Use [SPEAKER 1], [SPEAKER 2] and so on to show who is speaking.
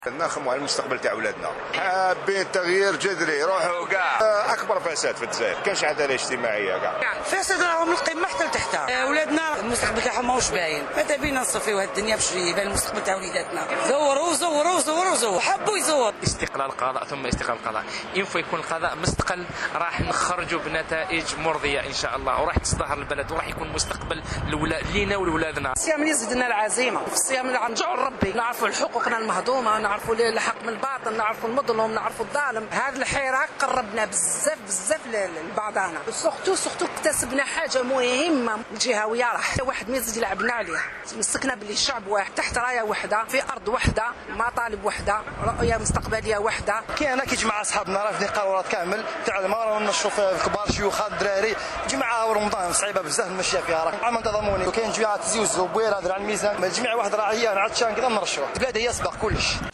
[SPEAKER 1] نخموا على المستقبل تاع ولادنا، حابين تغيير جذري، روحوا كاع اكبر فساد في الجزائر، كاش عداله اجتماعيه كاع
[SPEAKER 2] فساد راهم من القمه حتى لتحت. ولادنا المستقبل تاعهم ماهوش باين، ماذا بينا نصفيو هاد الدنيا باش يبان المستقبل تاع وليداتنا. زوروا حبوا يزور.
[SPEAKER 3] استقلال القضاء ثم استقلال القضاء، ينفع يكون القضاء مستقل راح نخرجوا بنتائج مرضيه ان شاء الله، وراح تزدهر البلد وراح يكون مستقبل لينا ولولادنا.
[SPEAKER 2] الصيام يزيدنا العزيمه، في الصيام نرجعوا لربي، نعرفوا حقوقنا المهضومه، نعرفوا الحق من الباطل، نعرفوا المظلوم، نعرفوا الظالم. هذا الحراك قربنا بزاف لبعضنا. سورتو اكتسبنا حاجه مهمه الجهويه، راح واحد ما يزيد يلعبنا عليه. مسكنا باللي الشعب واحد تحت رايه واحده في ارض واحده، مطالب واحده، رؤيه مستقبليه واحده.
[SPEAKER 4] كاين كي تجمع اصحابنا راه في قرارات كامل تاع المراه ونشوف الكبار شيوخ الدراري جمعه رمضان صعيبه بزاف نمشيها فيها، راه عام تضامني وكاين جماعه تزيوز وبويره على الميزان، الجميع واحد راعيه عطشان كذا نرشوه. البلاد هي سبق كلش.